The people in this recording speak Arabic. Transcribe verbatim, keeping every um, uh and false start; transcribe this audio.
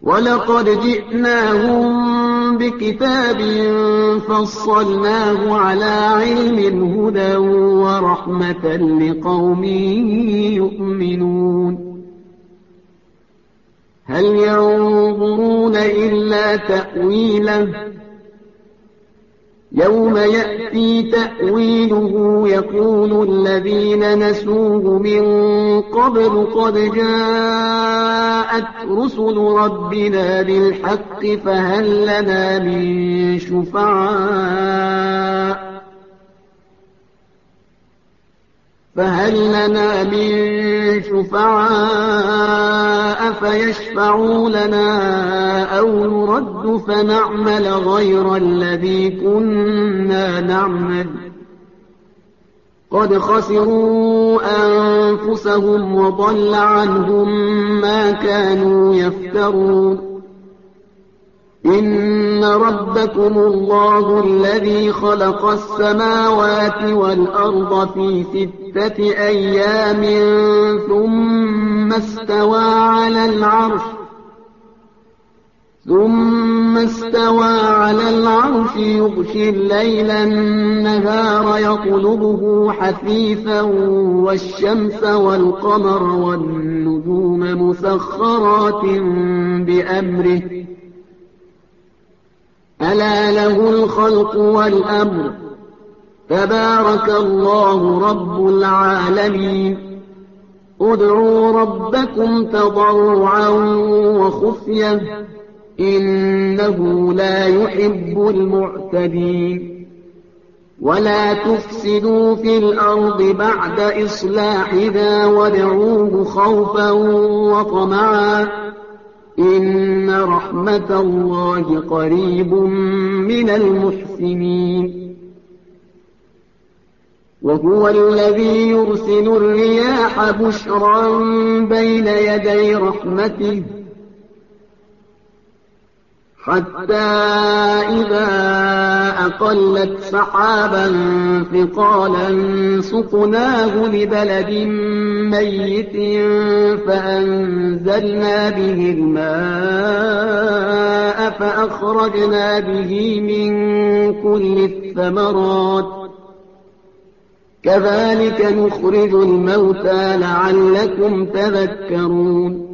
وَلَقَدْ جِئْنَاهُم بِكِتَابٍ فَصَّلْنَاهُ عَلَىٰ عِلْمٍ هُدًى وَرَحْمَةً لِّقَوْمٍ يُؤْمِنُونَ هَلْ يَنظُرُونَ إِلَّا تَأْوِيلَهُ يَوْمَ يَأْتِي تَأْوِيلُهُ يَقُولُ الَّذِينَ نَسُوهُ مِن قَبْلُ قَدْ جَاءَتْ رُسُلُ رَبِّنَا بِالْحَقِّ فَهَل لَّنَا مِن شُفَعَاءَ فهل لنا من شفعاء فيشفعوا لنا أو نرد فنعمل غير الذي كنا نعمل قد خسروا أنفسهم وضل عنهم ما كانوا يفترون إن ربكم الله الذي خلق السماوات والأرض في ستة أيام ثم استوى على العرش ثم استوى على العرش يغشي الليل النهار يطلبه حثيثا والشمس والقمر والنجوم مسخرات بأمره ألا له الخلق والأمر تبارك الله رب العالمين ادعوا ربكم تضرعا وخفية إنه لا يحب المعتدين ولا تفسدوا في الأرض بعد إصلاحها وادعوه خوفا وطمعا إن رحمة الله قريب من المحسنين وهو الذي يرسل الرياح بشرا بين يدي رحمته حتى إذا أقلت سحابا ثقالا سقناه لبلد ميت فأنزلنا به الماء فأخرجنا به من كل الثمرات كذلك نخرج الموتى لعلكم تذكرون